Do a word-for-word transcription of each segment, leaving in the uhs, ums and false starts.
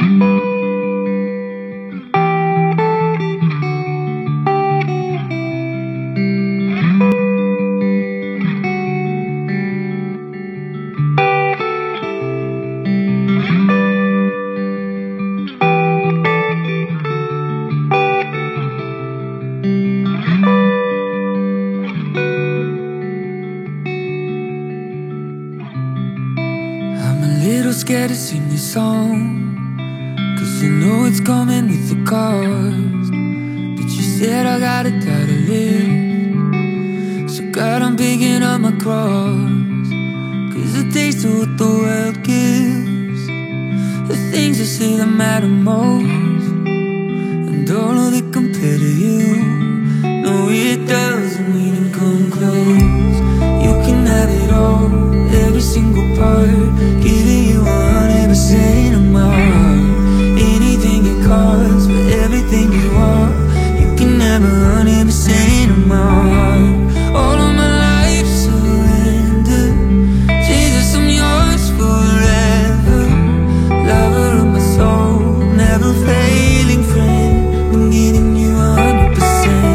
I'm a little scared to sing this song, 'cause I know it's coming with the cost. But you said I gotta die to live, so God, I'm picking up my cross. 'Cause a taste of what the world gives, the things I say that matter most, and all of it compared to you, no, it doesn't even come close. You can have it all, every single part, giving you one hundred percent of my heart. Anything it costs, for everything you are, you can have one hundred percent of my heart. All of my life surrender, Jesus, I'm yours forever. Lover of my soul, never failing friend, I'm giving you one hundred percent.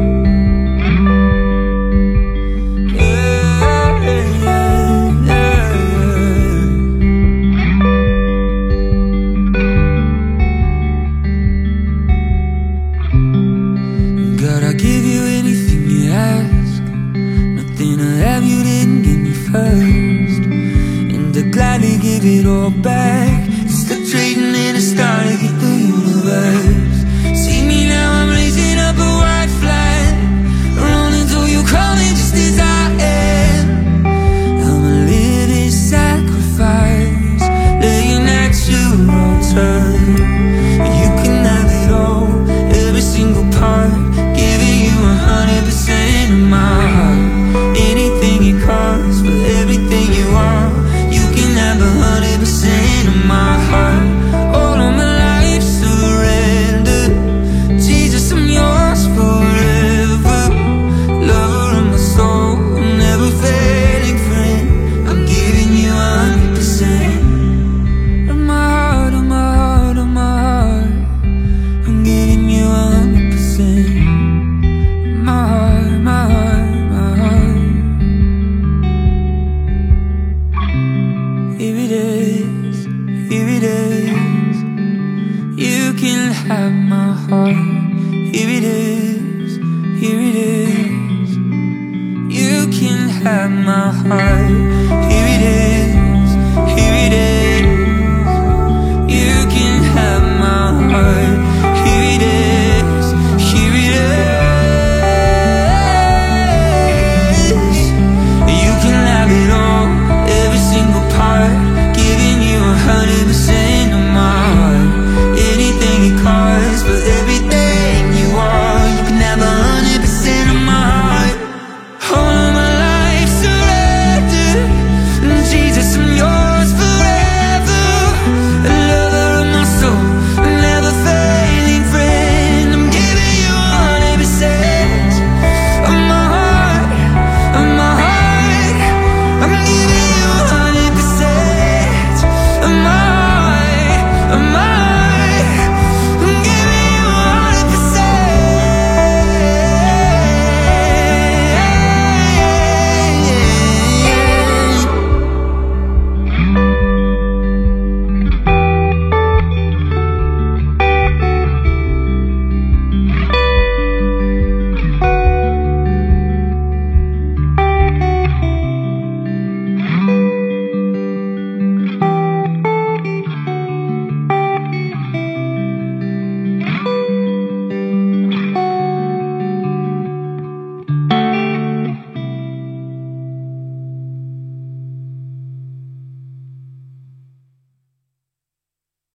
God, I'll give you anything you ask, nothing I have you didn't give me first, and I'd gladly give it all back, just like trading in a star to get the universe. See me now, I'm raising up a white flag, running till you call me just as I am. I'm a living sacrifice, laying at your altar. You can have it all, every single part, giving you one hundred percent of my heart. Anything it costs, for everything you are, you can have one hundred percent of my heart. All of my life surrender, Jesus, I'm yours forever. Lover of my soul, never failing friend, I'm giving you one hundred percent of my heart, of my heart, of my heart. I'm giving you one hundred percent. My heart, my heart, my heart. Here it is, here it is. You can have my heart. Here it is, here it is. You can have my heart.